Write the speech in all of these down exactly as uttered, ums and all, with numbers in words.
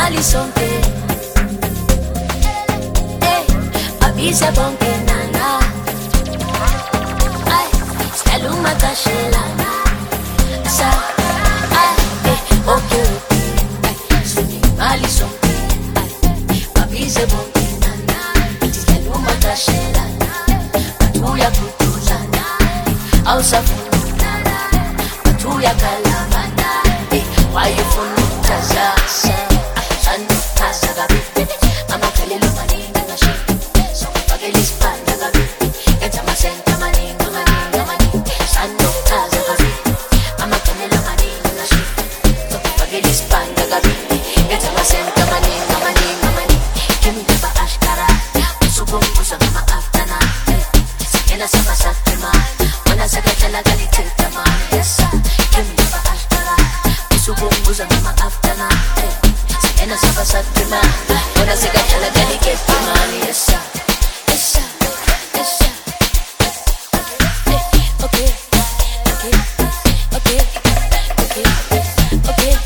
imali sonke. Hey, abize bonke nana. Ay, skaluma kashelana. Sa, ay, eh, okay, okay. Suni imali sonke. Ay, abize bonke nana. Skaluma kashelana. Atuya kutuzana. Ausafuna. Atuya kalavana. Eh, why you funu taza? Sanu taza gabi. Ama kalilo maninga ngashi. So pagelis panda gabi. Enta masenta maninga maninga maninga. Sanu taza gabi. Ama kalilo maninga ngashi. So pagelis panda gabi. Enta masenta maninga maninga maninga. Kimi naba ashkara. Usubong usa mama aftana. Sakena sama satima. Wana sakatala gali titama. Yes sir. Kimi naba ashkara. Usubong usa mama aftana. Sakena sama satima. Wana sakatala gali titama. Yes sir. Yes sir. Yes sir. Okay. Okay. Okay. Okay. Okay.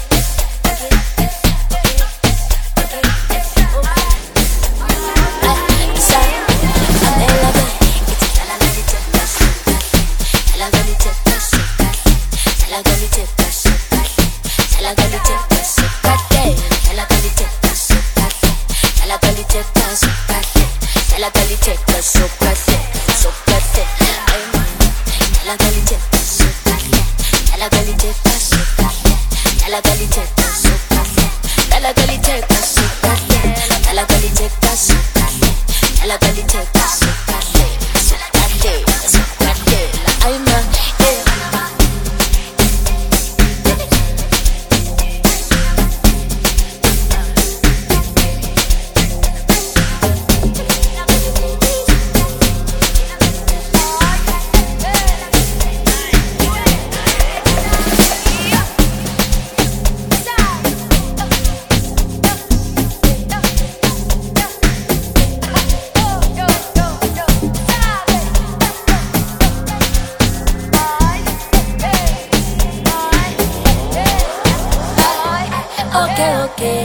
Okay, okay.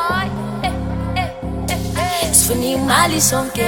Sfuni mali sonke.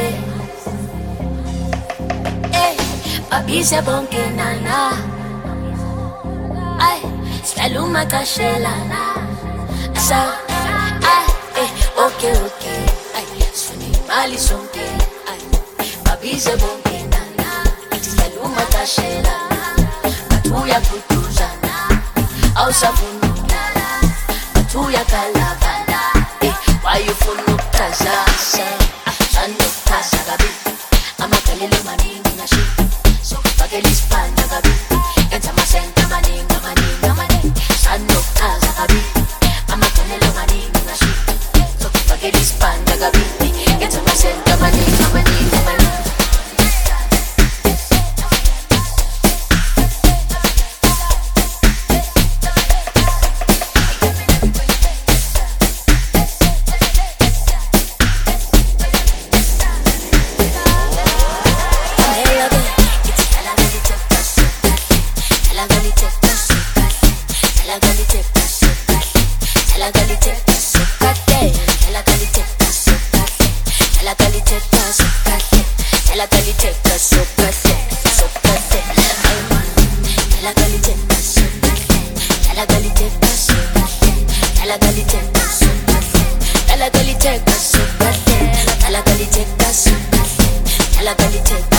Eh, abise bonke nana. Ay, skaluma kashelana. Sa, ay, eh, okay, okay. Ay, sfuni mali sonke. Ay, abise bonke nana. Skaluma kashelana. Atuya kutuzana. Ausafunu. Tuya kalavana, eh, why you funu taza? Sanu taza gabi, ama kalilo maninga ngashi. So pagelis panda gabi, enta masenta maninga maninga maninga. Sanu taza gabi, ama kalilo maninga ngashi. So pagelis panda gabi, enta masenta maninga maninga maninga. La